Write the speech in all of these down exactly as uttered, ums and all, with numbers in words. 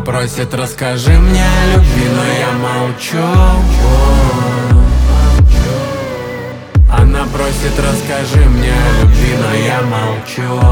просит, расскажи мне о любви, но я молчу. Она просит, расскажи мне о любви, но я молчу.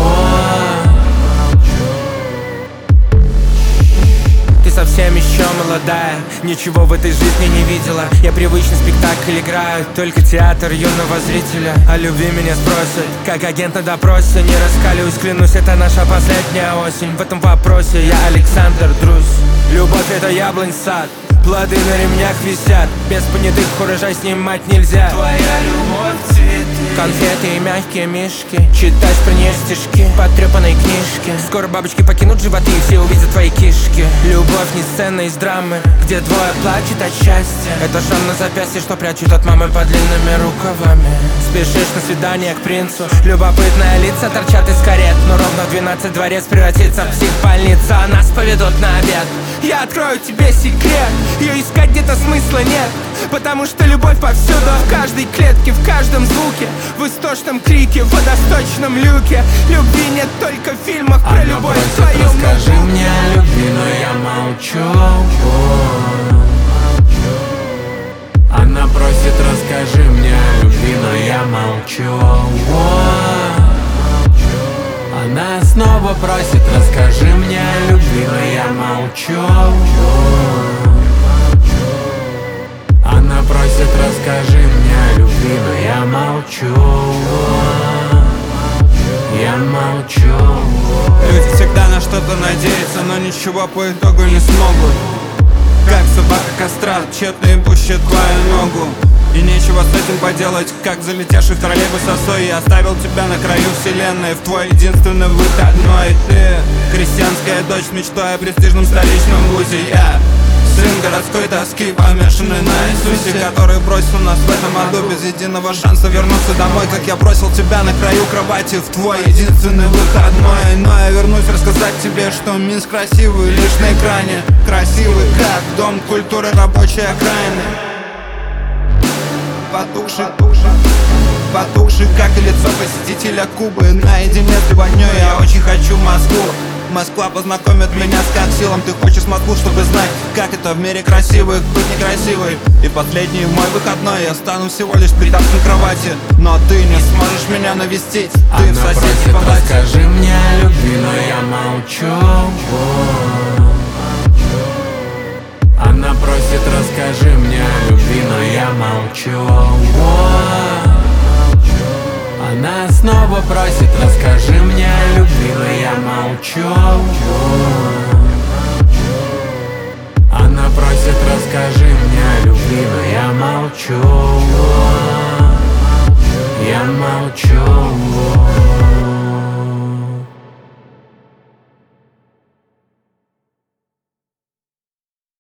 Ты совсем еще молодая, ничего в этой жизни не видела. Я привычный спектакль играю, только театр юного зрителя. О любви меня спросят, как агент на допросе. Не раскалюсь, клянусь, это наша последняя осень. В этом вопросе я Александр Друзь. Любовь — это яблонь сад, плоды на ремнях висят. Без понятых урожай снимать нельзя. Твоя любовь — цветы, конфеты и мягкие мишки. Читать про нее стишки в потрепанной книжке. Скоро бабочки покинут животы, и все увидят твои кишки. Любовь не сцена из драмы, где двое плачут от счастья. Это шрам на запястье, что прячут от мамы под длинными рукавами. Спешишь на свидание к принцу, любопытные лица торчат из карет. Но ровно в двенадцать дворец превратится в психбольницу, а нас поведут на обед. Я открою тебе секрет, ее искать где-то смысла нет, потому что любовь повсюду, в каждой клетке, в каждом звуке, в истошном крике, в водосточном люке. Любви нет только в фильмах про Она любовь просит, в твоем расскажи ноутбуке. мне о любви, но я молчу. Она просит, расскажи мне о любви, но я молчу. Она снова просит, расскажи мне о любви, но я молчу. Она просит, расскажи мне о любви, но я молчу. Я молчу. Люди всегда на что-то надеются, но ничего по итогу не смогут. Как собака кастрат, тщетно ебущая твою ногу. И нечего с этим поделать, как залетевший в троллейбус осой. Я оставил тебя на краю вселенной, в твой единственный выходной. Ты крестьянская дочь с мечтой о престижном столичном вузе. Я сын городской тоски, помешанный на Иисусе, который бросил нас в этом аду без единого шанса вернуться домой. Как я бросил тебя на краю кровати в твой единственный выходной. Но я вернусь рассказать тебе, что Минск красивый лишь на экране. Красивый как дом культуры рабочей окраины. Потухший, потухший, как и лицо посетителя Кубы. Наедине с любовнёй я очень хочу Москву. Москва познакомит меня с как силом. Ты хочешь Москву, чтобы знать, как это в мире красивых быть некрасивой. И последний мой выходной я стану всего лишь придавкой кровати. Но ты не сможешь меня навестить, ты Она в соседней просит, палате. расскажи мне о любви, но я молчу. Она просит, расскажи мне о любви, но я молчу. Она снова просит, расскажи мне о любви, но я молчу. Она просит, расскажи мне о любви, но я молчу. Я молчу.